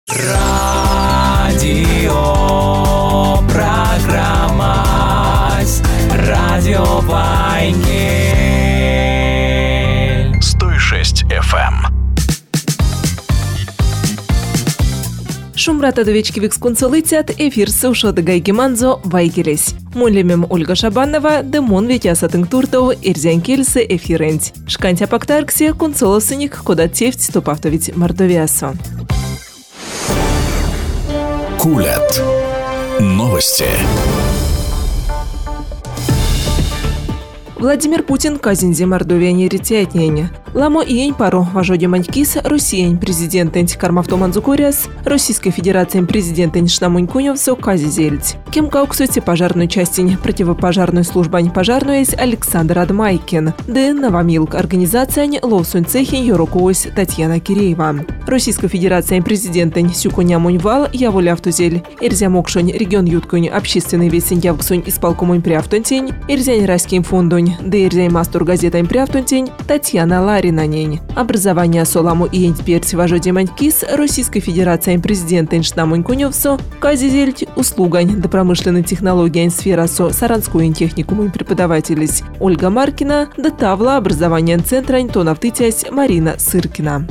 Радио программа Радио Вайкель 106 FM. Шумрата довечки викскунцолыцят, эфир суша дагайги манзо вайгелес. Мулемем Ольга Шабанова, демон ветяса тыңтуртау, эрзян келсе эфиренц. Шкантя пактарксе, кунцолосыник, кода тефть топавтовить мордовиасо. Кулят. Новости. Владимир Путин казинзе Мордовия не ретятнене. Ламо иень пару важоде манькис, Россиянь президентень Кармавтоман Зукуряс, Российской Федерации президентень Шнамунькуневсо казизельц. Кем кауксуйте пожарную частень противопожарную службань пожарную есть Александр Адмайкин, да Новомилк организация Ловсунь цехин Юрокуось Татьяна Киреева. Российской Федерации президентень Сюкунямуньвал Явулявтузель, Эрзямокшунь регион Юткунь общественный весень Явксунь исполкомунь Пряфтунтень, Эрзянь Райским фондунь, да Эрзянь Мастур газетань Пряфтунтень, Татьяна Ларинанень. Образование соламу и энтперти важоде манькис Российской Федерации президентень Шнамунькуневсо казизельть услугань до промышленной технологии сфера со Саранскую техникуму преподавателись Ольга Маркина, да тавла образования центра Антоновтытясь Марина Сыркина.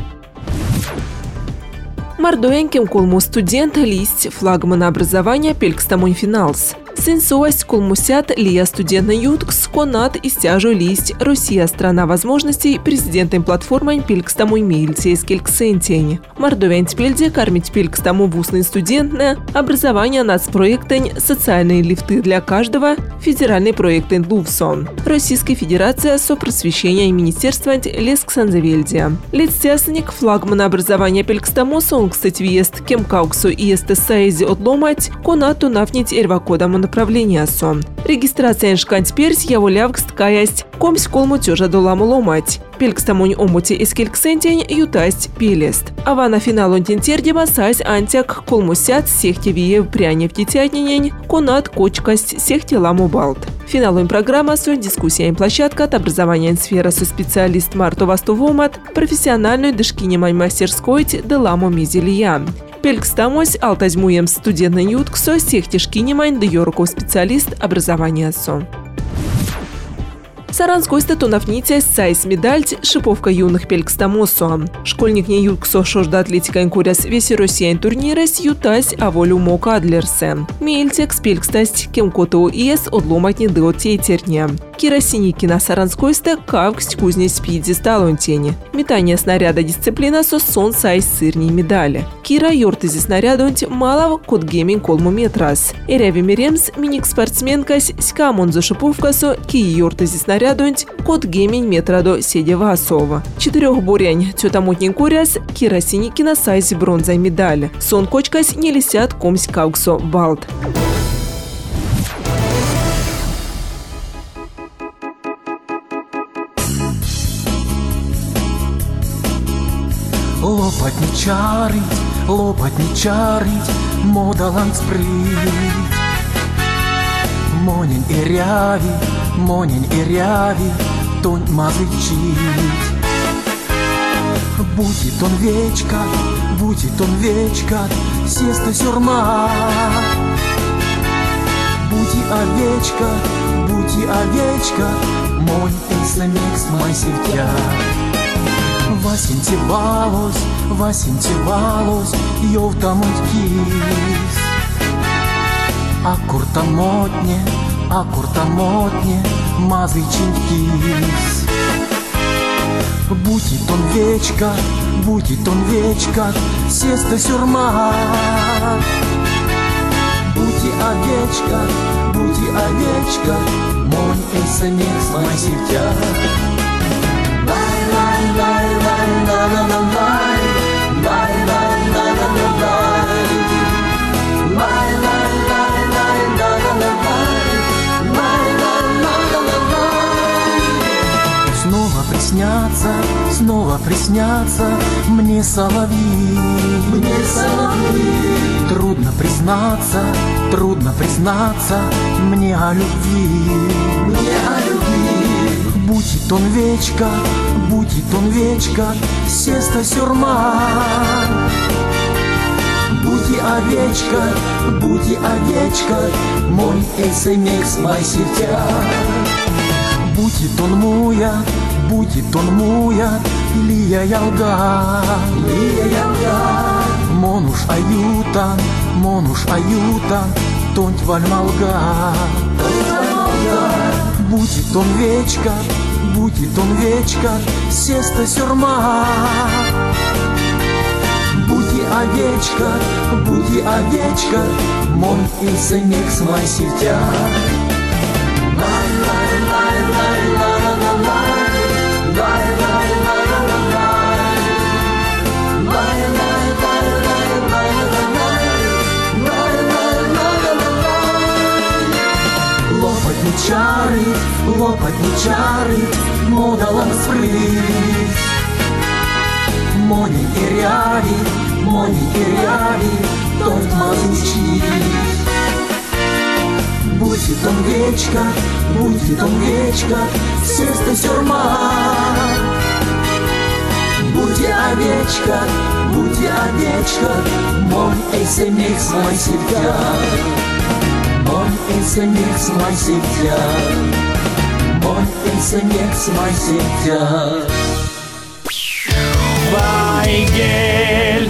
Мордовянким колму студент листь флагмана образования Пелькстамунь финалс. Сенсуасть колмусят лия студентна юткс конат и стяжу листь Россия страна возможностей президентом платформой Пелькстамунь мильцейских сентень. Мордовян тпельде кормить Пелькстаму вусный студентне образование нацпроектень социальные лифты для каждого федеральный проект Лувсон. Российская Федерация сопросвещения и министерства Лесксанзавельдия. Лицтясник флагмана образования Пелькстаму сонгстать въезд кемкауксу и эстесаизи отломать конату нафнить эрвакодаму направление сон. Регистрация шкант персь яволявкст каясть комсь колму тёжа доламу ломать. Пелькстамунь омути эскельксентень ютасть пелест. Авана финалон тентердеба сась антяк колмусят сехте вие пряне в тетятненень конат кочкасть сехте ламу балт. Финалом программа с дискуссиями площадка от образования сфера со специалист Марту Вастувомат профессиональную дышкинемань мастерской деламу мизелья. Пелькстамось алтазьмуем студентный ютксо сехтишкинемань дьорков специалист образования со. Саранской статунафнитясь сайс медальть шиповка юных Пелькстамосо. Школьник не ютксо шожда атлетика инкуряс весь россиян турнирас ютась а волю мока адлерсе. Мельтекс Пелькстасть кемкоту иес отломать не дыотей терня. Кира Синикина Саранской ста кавксть кузнец спиди сталонтени. Метание снаряда дисциплина со сон сайс сырней медали. Кира йортези снарядонть малов код гейминг колму метрас. Эряви Меремс миник спортсменкась скамонзо шиповкасо ки йортези снарядонть код гейминг метрадо седева осова. Четырехбурянь тетамутнин куряс Кира Синикина сайс бронзой медали. Сон кочкась не лисят комсь кауксо балт. Лопать не чарить, модалан спрыть. Монень и ряви, тонь мазычить. Будет он вечка, сеста сюрма. Будь овечка, монь эйсамекс майсевтя. Васинтивалось, йовтамуть кис. А куртамотне, мазычин кис. Будет он вечка, сеста сюрма. Будь овечка, монь эйсамекс майсевтя. Снова приснятся мне соловьи. Трудно признаться мне о любви. Будет он вечка, сеста сюрма. овечка, мой смс май сетя. Будет он моя, Лия ялга. Монуш аюта, тонть вальмалга. Будет он вечка, сеста сюрма. Буди овечка, мой смс май сетя. Лопать не чарит, модалом спрыг. Мони и ряди, тот мазучи. Будет он вечка, сеста сюрма. Буди овечка, мой смс май сетя. Мой смс май сетя. Вайгель.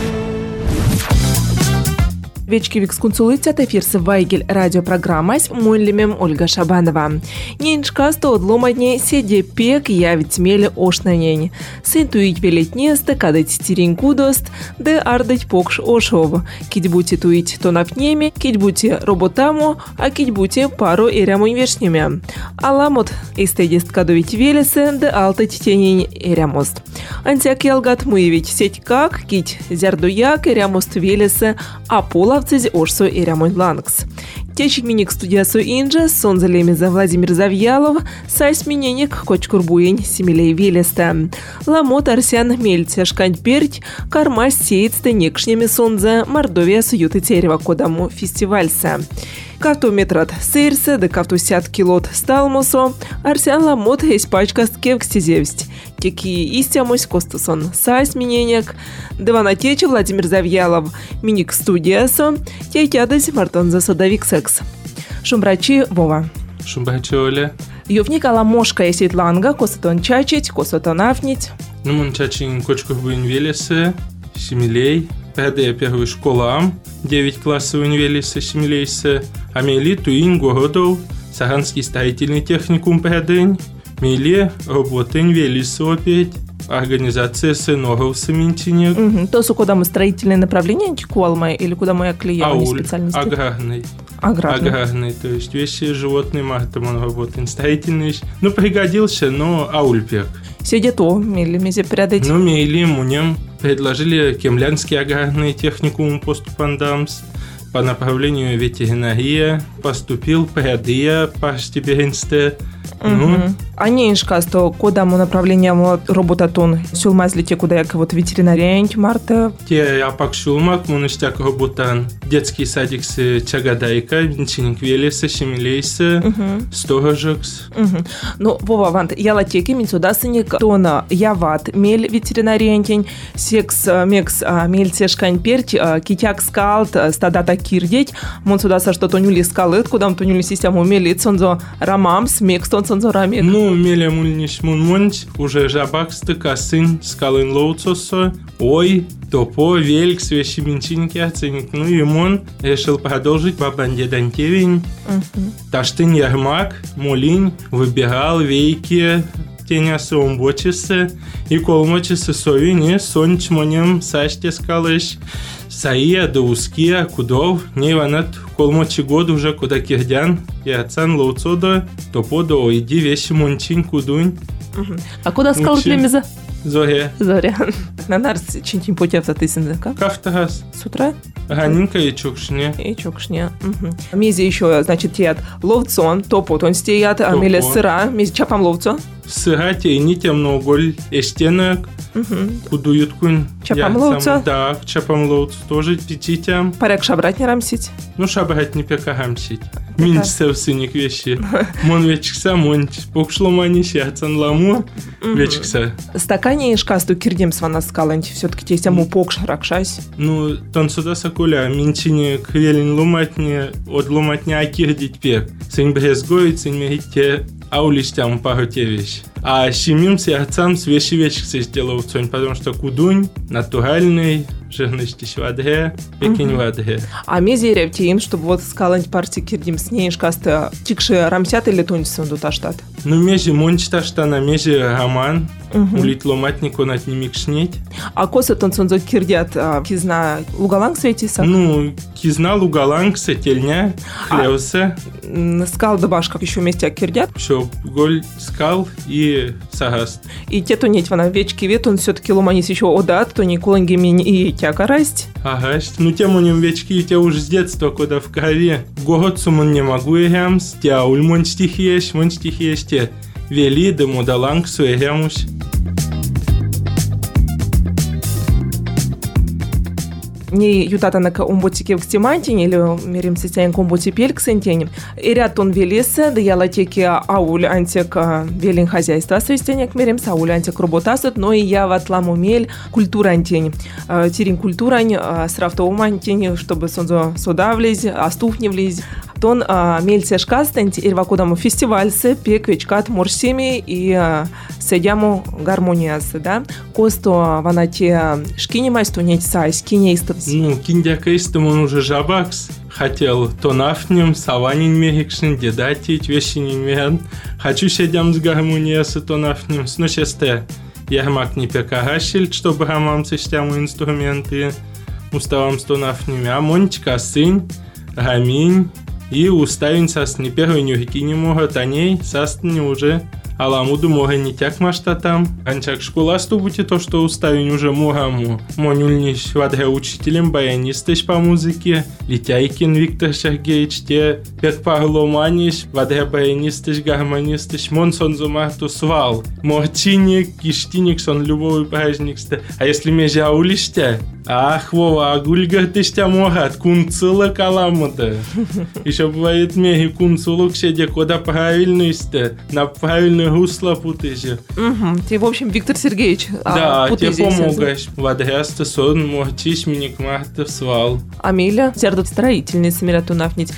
Вечки викскунсулыцят эфирсы Вайгель радиопрограммась муллимем Ольга Шабанова. Неньшка сто одломадне седе пек явить меле ошнанень. Сынтуить велеть несты, кадать тирень кудост, де ардать покш ошов. Кить бути туить то нафнеме, кить бути роботаму, а кить бути пару эрямунь вешнеме. Аламот истедест кадовить велесы, де алтать тенень эрямост. Антяк ялгат муевить сеть как, кить зярдуяк эрямост велесы, а пола Ошсо и Рамон Лангс. Течик миник студиясу инжа, сон залемеза Владимир Завьялов, сайс миненик кочкурбуень Семилей Велеста. Ламот Арсян Мельця шкань перть, карма сеет стенекшнями сонза Мордовия суюты терева кодаму фестивальса. Кавту метрат сырсе, да кавту сят килот сталмосо, Арсян ламот испачка скевкстизевсть. Теки истямось костасон сайс миненик, Девана Течи Владимир Завьялов, миник студиясу, тетядась Мартонза Содовик секс. Шумбрачи Вова. Шумбрачи Оля. Ювник аламошка и сетланга, косатон чачить, косатон афнить. Ну, мон чачин кочков буин велесы, Семилей. Пэдэ первую школам, 9 классов велесы, Семилейсы. А мели туин городов, Саранский строительный техникум пэдэнь. Мели работень велесы опять. Организация сыногов саминтинек. То, куда мы строительное направление антикуалма или куда мы клиенты специальности? Аграрный, то есть вещи животные махтом он работает. Строительный, ну пригодился, но аульпек. Сидя то, мели мезе прядать. Ну, мели мунем предложили Кемлянский аграрный техникум поступандамс. По направлению ветеринария поступил прядия по степенстве. А неньшка, что куда мы направление роботатон сюлмазли те куда як вот ветеринария марта. Те апак шулмак мунштяк роботан. Детский садик с Чагадайка, Винчинник Велеса, Семилейса, Сторожекс. Ну, Вова, вант, я латеки минцуда сыник тона яват мель ветеринариентень, секс мекс мельцешкань перть, китяк скалт, стадата кирдеть, мон сюда со что-то нюли скалыт, куда то нюли систему мелит, сонзо рамамс, мекс, сонзо рамик. Ну, меля мульниш мунмонч, уже жабак стыка сын, скалын лоуцосо, ой, топо, вельк, свещи минчинки оценит. Ну, и он решил продолжить бабанде дантевень. Таштын ярмак, молинь, выбирал вейки, теня сомбочисы, и колмочисы совини, сонч монем саште скалыш. Саия до уския кудов, не ванат колмочи год уже куда кирдян, и отцан лоуцодо, топо до иди вещи мончин кудунь. А куда скал племеза? Зоря. На нарс чинтин путев за тысяч, как? Кафтагас. С утра? Ганинка и чукшне. Мези еще, значит, тият ловцон, топот он стеят, а меле сыра, мези чапам ловцо. Сыра тейни темно голь эштенок, кудуют кунь. Чапам ловцо? Да, чапам ловцо тоже пятитям. Паряк шабрать не рамсить? Ну, шабрать не пека рамсить. Минчсе в сыник вещи. Мон вечкса, мон покшло манищи, ацан ламу вечкса. Стакане и шкасту кирдем свана скаланти. Все-таки те саму покш ракшась. Ну, тон сюда сакуля. Минчине квелин ломатне, от ломатне акирдить пек. Сынь брезгоит, сынь мегите аулиштям паготевищ. А щемимся отцам с вещи вечкса сделал цонь, потому что кудунь натуральный, жирности швадге, пекинь вадге. А мезерев тем, чтобы вот скаланти партии кирдем с ней шкаста тикши рамсят или тончсон дуташтат? Ну, межи мончташтана, межи роман, улит ломатник он от немикшнеть. А косы тонцонзо кирдят кизна лугаланг светиса? Ну, кизна лугаланг сетельня, хлевсе. Скал дабаш, как еще вместе кирдят? Все, голь скал и сагаст. И те то неть вона вечки вет, он все-таки ломанис еще одат, то не колонги мини и тяга расть. Ага, ну тем у нем вечки, и те уж с детства, когда в крови. Гогодцу он не могу игрams, те уль мон стихиеш, те вели, да модаланг суэграмуш. Не ютата на умботике в стимантине или мерим сетян комботи пельк сентенем. И ряд тон велеса, да я латеки ауль антик велин хозяйства свистенек мерим сауль антик работасут, но и я в атламу мель культура антень. Тирин культурань срафтовым антень, чтобы сонзо сода влезь, астух не влезь. Тон мельце шкастент и рвакудаму фестивальсе пек вечкат морсими и седяму гармониясы, да? Косто ванате шкинемайсту неть сайс, кинейстов. Ну, киндякаистым он уже жабакс. Хотел то нафнем, саванин мехикшин, дедатить, вещинин механ. Хочу седям с гармониясы то нафнем. Сночесте ярмак не пекагашиль, чтобы гамамцы штяму инструменты. Уставам сто нафнем. А мончка сын, гаминь. И уставин сасни первый нюхики не могут, а ней сасни уже аламуду мога не тяк машта там. Анчак школа стубути то, что уставин уже могаму. Монюльниш вадге учителем баянистыш по музыке. Литяйкин Виктор Сергеевич те пек парломаниш, вадге баянистыш гармонистыш. Мон сон зумарту свал. Морчиник, киштиник сон любовый праздниксте. А если межа аулиште? Ах, Вова, а гульгар тыштя могат, кунцыла каламута. Еще бывает меги кунцылук седе, куда правильности, на правильное русло путыжи. Ты, в общем, Виктор Сергеевич, да, тебе помогаешь. Вадрясты сон, морчиш, миник мартов свал. Амиля, зердут строительные самира тунавнить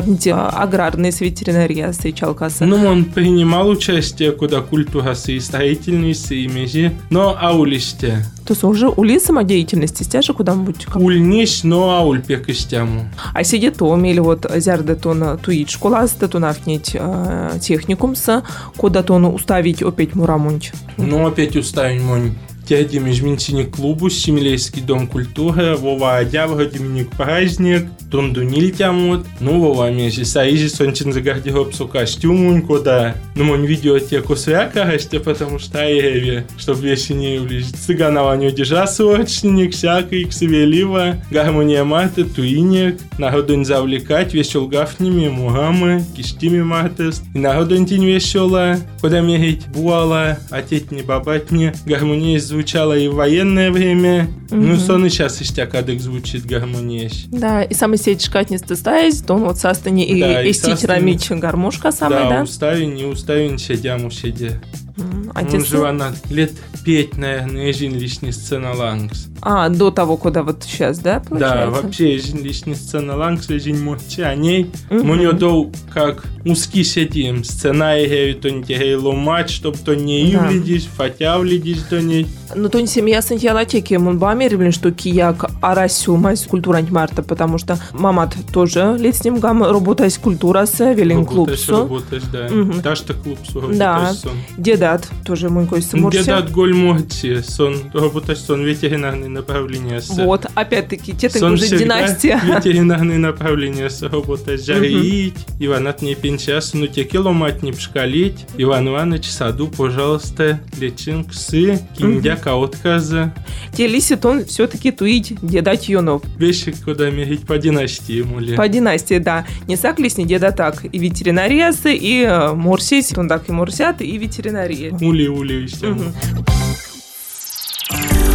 аграрные с ветеринария с чалкаса. Ну, он принимал участие, куда культура и строительные с межи, но аулиште. То есть уже ули самодеятельности стяжи куда-нибудь? Ульниш, но ауль пекостяму. А сидит то, или вот зярда то на туит школа, то нафнить техникумса, куда-то он уставить опять мурамунч. Ну, опять уставить мунь. Тяди межминчиник клубу, Семилейский дом культуры, Вова Адявга, Доминик Праздник, Тундуниль тямут. Ну, Вова межи саижи сончин за гардеробсу костюмунь, куда. Ну, мон видеотеку свяка гасте, потому что аеве, чтоб вещи не влезть. Цыганова не удержа срочник, всякий, ксевелива, гармония маты, туиник. Народунь завлекать, вещел гафними, мугамы, киштими матест. И народунь тень вещела, куда мегить буала, а теть не бабать мне, гармония звучала и в военное время. Ну, сон и сейчас иштякадык звучит гармония. Да, и самый сеть шкатницы стаясь, то он вот састани и эстить рамич гармошка самая, да? Да, уставин седяму седе. А он же она лет 5, наверное, ежин лишний сцена лангс. А, до того, куда вот сейчас, да, получается? Да, вообще ежин лишний сцена лангс, ежин мочи, а ней мне дол как узкий сидим, сцена и то не тягай ломать, чтоб то не явлидишь, хотя влидишь до ней. Ну, то не семья сантьялатеки, он бы америвлен, что кияк арасю мать культура марта, потому что мамат тоже лет с ним гам работает культура с велин клубсу. Работаешь, да. Дашь-то клубсу, да. Дедат тоже мой кой самурся. Дедат голь мочи, сон, работаешь сон ветеринарный направление. Вот, опять-таки, те уже династия. Ветеринарные направления работать, жарить, Иванат не пенчас, ну те киломат не пшкалить, Иван Иванович саду, пожалуйста, лечин ксы, киндяка отказа. Те лисит он все-таки туить дедать юнов. Вещи, куда мерить по династии мули. По династии, да. Не сак лисни деда так. И ветеринариясы, и морсись, он так и морсят, и ветеринария. Ули, еще.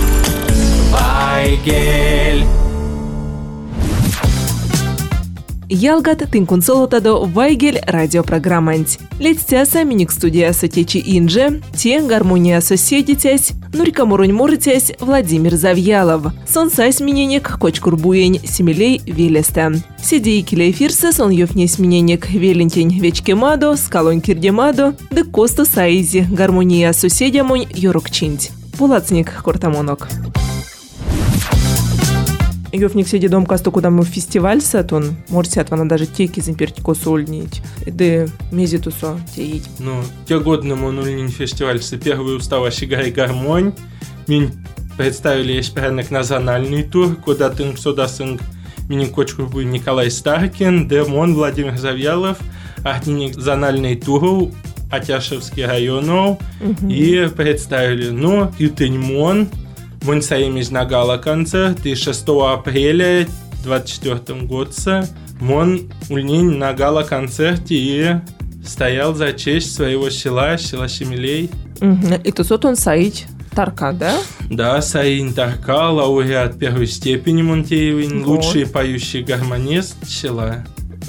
Вайгель. ялгат тын консолотадо Вайгель радиопрограммант. Летстяса миник студияса течи инже, те гармония соседитясь, Нурика Мурунь-Мурытясь Владимир Завьялов. Сон сайс миненек Кочкурбуень Семилей Велеста. Сиди киле эфирса сон ёфнес миненек Велентень Вечкемадо, Скалонь Кирдемадо, да Коста Саизи гармония соседямонь Йорокчинть. Пулацник Кортамонок. Ёфник сиди дом касту, куда мы в фестиваль сатун, морсят вона даже теки зампертико сольнить, да мезитусо теить. Ну, те годно монульнин фестиваль с первый устава Шигай гармонь. Мин представили ешперенек национальный тур, куда тынк сода сынк минин кочку был Николай Старкин, демон Владимир Завьялов, ахниник зональный тур Атяшевский районов, и представили, ну, ютыньмон, мон саимиж на гала-концерт, и 6 апреля 24 года мон ульнин на гала-концерте и стоял за честь своего села Семилей. И то сот он Саить Тарка, да? Да, Саин Тарка, лауреат первой степени Монтеевин, лучший поющий гармонист села.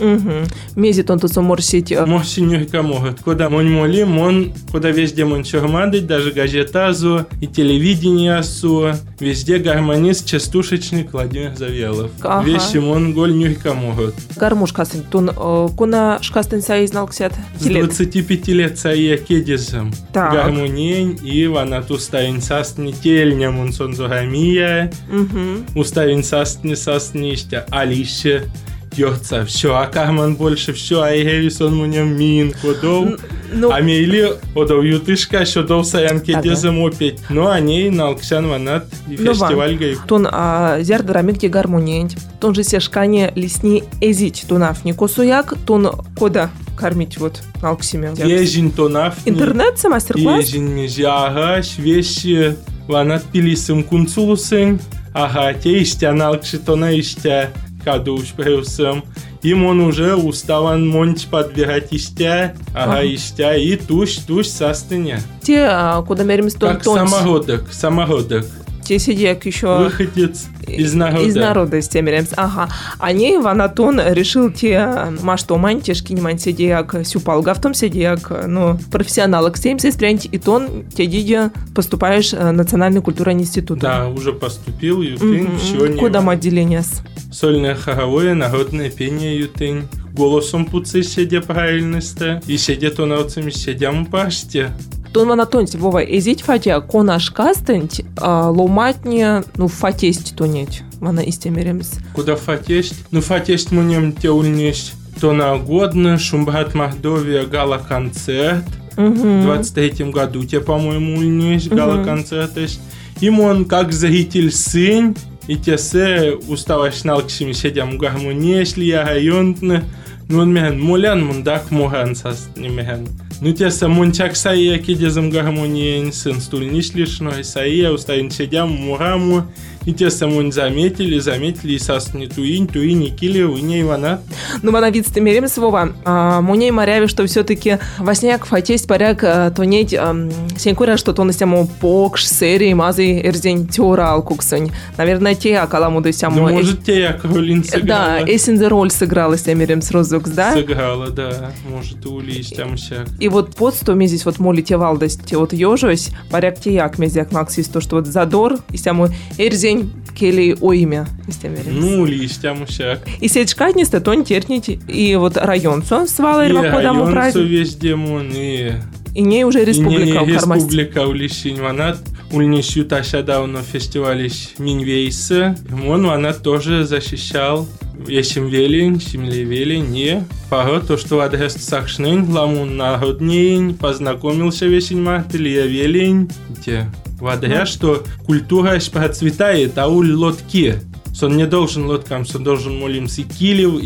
Мезит он тут морсить. Морсинюрка может. Куда мон моли, мон, куда везде мон чормадыть, даже газетазу и телевидение асу, везде гармонист, частушечник Владимир Завьялов. Ага. Вещи мон голь нюрка может. Гармуш кастен, тун куна шкастен Саи знал ксят? С 25 лет Саия кедизм. Гармонень и вана туставин састни тельня мон сонзогамия. Уставин састни ища алище. Йорца, все, а Карман больше все, а Эгевисон мне мин, кодов, а мейли, одов ютышка, что дов саянке дезем опять, но они на Алксян ванат и фестиваль гайк. Тон зярдарамикте гармонент, тон же сешкане лесни эзить, тонафни косуяк, тон кода кормить вот на Алксиме. Ежин тонафни. Интернет, мастер-класс? Ежин мезиагаш, вещи ванат пилисым кунцулусың, ага, те истя на Алкши тона истя. Кадуш преусом. Им он уже уставан монч подбегать истя, истя, и туш састыня. Те, куда мерим стон тонц. Как самородок. Те сидяк еще... Выходец из народа. Из народа с теми ремс. Ага. А не ванатон решил те машто мантишки не мань сидяк сюпалга в том сидяк, ну, профессионал к сестрянь и тон те дидя поступаешь в Национальный культурный институт. Да, уже поступил, ютынь, все не... Куда отделение? Сольное хоровое, народное пение ютынь. Голосом пуцы сидя правильности. И сидя тонавцами сидям паште. Тон ванатонти, Вова, эзить фатя конаш кастент, ломатне, ну, фатесть тонеть. Вана истемеремс. Куда фатесть? Ну, фатесть мнем те ульнешь. То на годно, Шумбрат Мордовия гала-концерт. В 23 году те, по-моему, ульнешь гала-концерт. И он как зритель сын. И те се уставаш налкшими сидям гармония, если я районтны. Ну, он механ молян, мундак моган састни механ. Ну, те се мончак саия кидезам гармония, сын стульниш лишной саия, уставин сидям мураму. И те се мон заметили, и састни туинь, и кили, уиней вана. Ну, вана вид стемерем свова. Моней моряви, что все-таки восняк фатесть поряк тонеть сенькура, что тонестямо покш, серии, мазы, эрзень, теора, алкуксонь. Наверное, те, акаламу досямо. Ну, может, те, роль сыграла. Да, эсензе роль сыграла стемерем с розукс, да? Сыграла, да. Может, улись там всяк. И вот под что мезись вот молите валдость, вот ежусь, поряк те як мезяк максис, то, что вот задор, и сямо эрзень, кели о имя. Ну, листям всяк. И сеть шкатниста, тон тернить, и вот район сон свала, и район везде мон, и не уже республика в Кармасте. Республика улищень ванат, ульнищу таща давно фестивалищ Минвейса, он ванат тоже защищал. Ещем велень, Семилей велень, не. Пора то, что адрес сакшнень, ламун народнень, познакомился весень мартель, я велень, те. Вадря, что культура процветает, а уль лотки. Он не должен лоткам, он должен молимся и килев,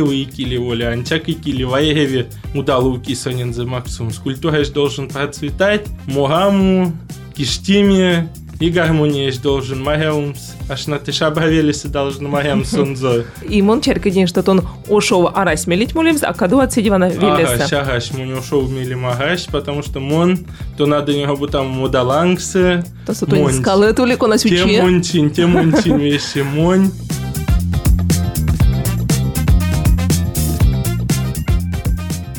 оля, анчак и килев, а егеве удалуки сонен за максимум. Культура должен процветать, могаму, киштиме, и гармония должен магаумс. Аж на тешабавелисе должен магам сонзо. И мон черка день, что он ошел арась мелить молимся, а каду отсидевана велеса. Агаш, мон ошел мели магаш, потому что мон, то надо него бы там модалангсы. То что то скалы толико на свече. Те мончин вещи монь.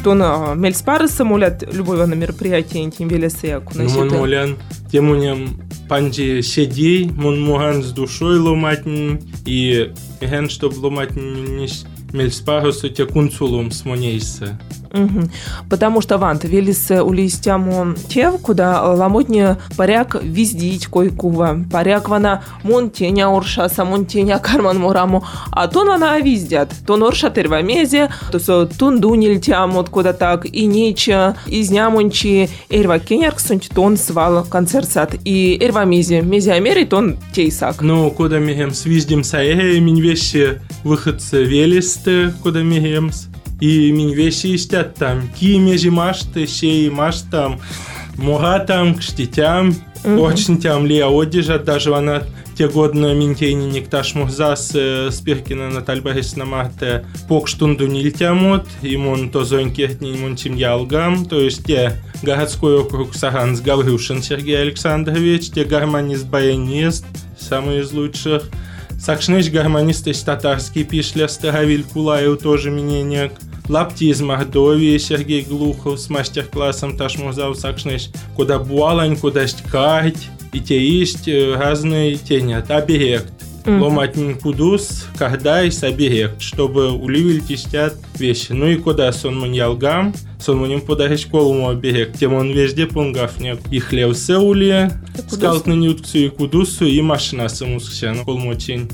тон мельспары самолет любого на мероприятии интим велесы. Ну, молян, тем унем панджи седей, мон моган с душой ломать, и ген, чтоб ломать не мельспару с кунцулом с монейса. Угу. Потому что вант велис улистяму тев, куда ламотне паряк виздить койкува. Паряк вана мон теня оршаса, мон теня карман мораму. А тон вана виздят. Тон орша тервамезе, то со тундуниль тямут куда так, и неча, из нямончи, эрва кенярк сонч тон свал концертсат. И эрвамезе, мезе амери тон тейсак. Ну, куда мегем свиздим саэге, минь вещи выходцы велисты, куда мегемс. И минь вещи истят там, ки межи машты, сей маштам, мога там, кштитям, очень тям лия одежа, даже она те годно минтейни никташ мухзас спиркина Наталь Борисовна махте покштунду нильтямот, имон то зонькехни, имон тим ялгам, то есть те городской округ Саранс Гаврюшин Сергей Александрович, те гармонист баянист, самый из лучших. Сакшныш гармонист из татарский пишля Старовиль Кулаев тоже миненек. Лапти из Мордовии Сергей Глухов с мастер-классом Ташмузав Сакшныш. Куда буалань, куда шткать. И те есть разные тенят. Оберект. Ломатин кудус, когда и соберект, чтобы уливили тестят вещи. Ну и куда сон маньялгам, сон маним подарить школу оберект, тем он везде пунгафнет. И хлев сеули, скалт на нютцу и кудусу, и машина самусксяну колмотень.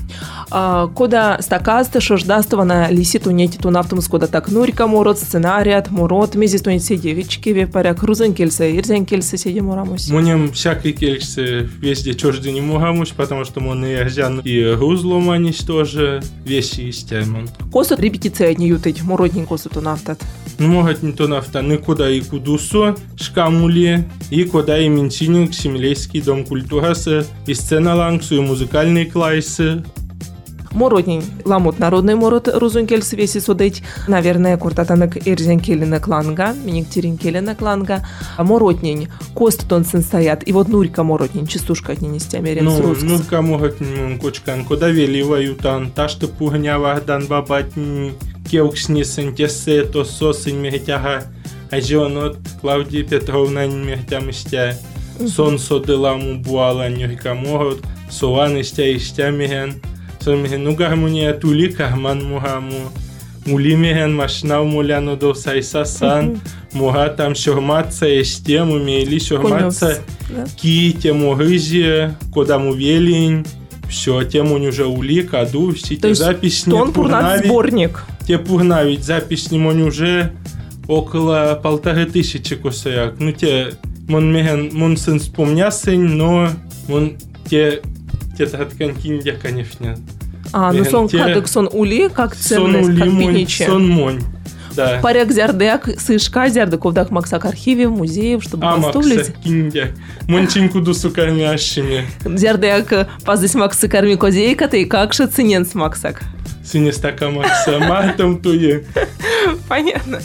Куда стакасты, шождастова лиситу нетиту нафтумс, куда так нурика морот, сценарият, морот, мезисту не седевички, вепаряк, рузенкельсы, ирзенкельсы, седи мурамусь. Монем всякие кельсы везде чужды не мурамусь, потому что мон и рзян и рузломанись тоже вещи из таймон. Косут репетиция не ютыть, моротнень косуту нафтат. Ну, может, не то нафта, никуда и кудусу, шкамули, и куда и минчиник, Семилейский дом культуры, и сцена лангсу, и музыкальные классы. Моротнень, ламут народный морот, рузункельс веси судить, наверное, куртатанок ирзенкелина кланга, миниктеринкелина кланга, моротнень, костутон сын стоят, и вот нурька моротнень, частушка от ненестя мерен с русским. Нурька моротнень, кочкан, куда вели ваютан, ташты пугнява, дан бабатни, кеукшни сын тесе, то сосынь мехтяга, а жонот Клавдия Петровна мехтямыстя, сон содыламу буала нюрька морот, сован истя мехен, ну гармония тули карман мугаму, мули мехен машинав муляну до сайсасан, муга там шорматца истя, мумели шорматца ки тему гызи, куда му велень, все тему уже ули каду, все те запись не пурнавить. Сборник. Те пурнавить запись не монь уже около 1500 косаяк. Ну те мон мехен мон сын вспомнясень, но мон те татканкин я, конечно. Ну сон кадык сон ули, как ценность, как пиничи. Сон монь, да. Паряк зярдек, сышка зярдек, ковдак максак архиве, музеев, чтобы поставлять. Максак киндяк. Мончинку дусу кормящими. Зярдек паздысь максы корми козейка, ты как же ценен с максак. Синестака макса, матом туе. Понятно.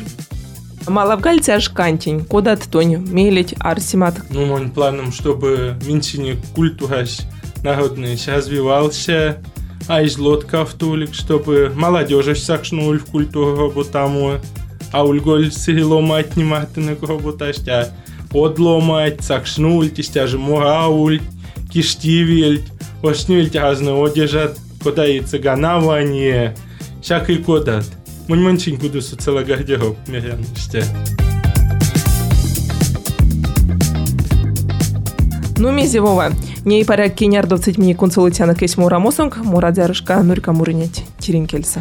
Малавгальцы аж кантень, куда тонь, мелить, арсимат. Ну, мой планом, чтобы минчине культура народный развивался, а из лодка в тулик, чтобы молодежь сакшнули в культуру работаму, а ульголь силомать не матны работаштя, одломать, сакшнуль, тестя же мурауль, киштивель, ошнюль разные одежат, куда и цыганавание, всякий кодат. Мончинку дусу целый гардероб, мерянштя. Ну, мези Вова, не и паряк киняр 20 мини консултяна кейс мура мосонг, мура дзярышка нурька мурынять тиринкельса.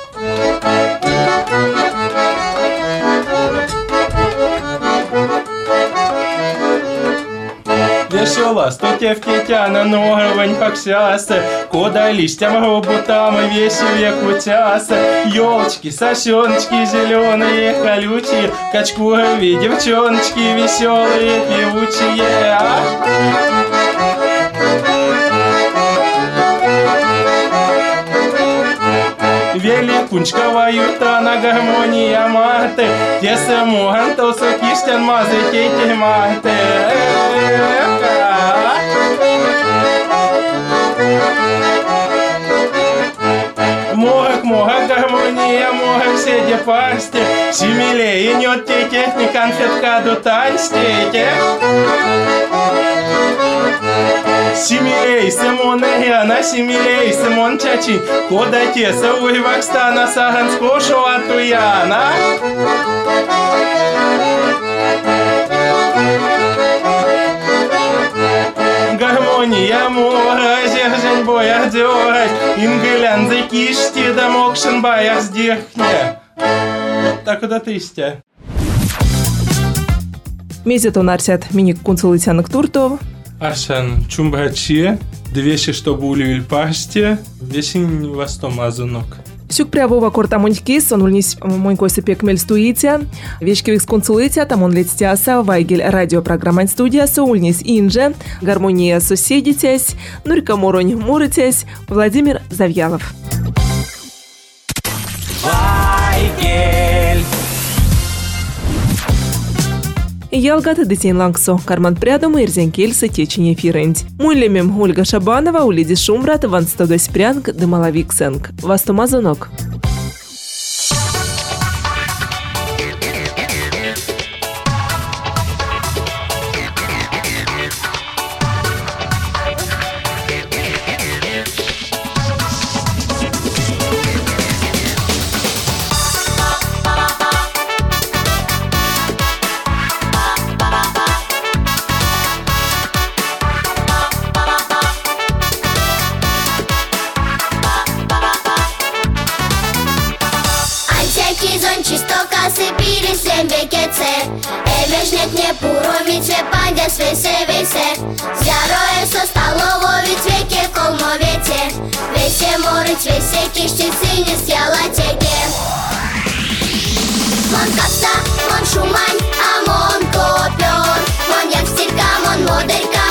Весело, стутя в китяна, ногровань поксяса, куда листьям роботам весь век утяса. Ёлочки, сосёночки зеленые, колючие, качкуровые девчоночки веселые, певучие. Великунчка юта на гармония маты, те самуган то сокистян мазы кейте маты. Море мога, гармония мога, все де пасти. Симилей, нёт те техник, конфетка до танстете. Симилей, Симон Эгена, Симилей, Симон Чачин. Кода теса, уй вакстана, саганско шоатуяна. Гармония мора, зержень боях дёрать, ингелян закишти, да мокшен боях сдихне. Так куда ты истя? Мезетон арсят миник кунцелытянок туртов. Ашан чумбачи, двещи, чтобы улюль пасти, весень вастомазанок. Сюк прявова кортамонькис, он ульнись монькой сыпек мельстуитя. Вешкевикс концулитя, там он летстяса, вайгель радиопрограммань студияса, ульнись инже, гармония соседитясь, Нурика Моронь мурытясь, Владимир Завьялов. Вайгель. Ялгат детейн лангсо, карман прядом и ирзенкельса течень эфирэнть. Муйлемем Ольга Шабанова, улиди Шумрат, ван стодось прянг, дымалавиксэнг. Вастомазонок. Не пуромить пандя свесе. Зяроє со столововить веке колмовете. Весе морить, весе кишти сине сялатеке. Мон капса, мон шумань, а мон копер. Мон як стирка, мон модерка.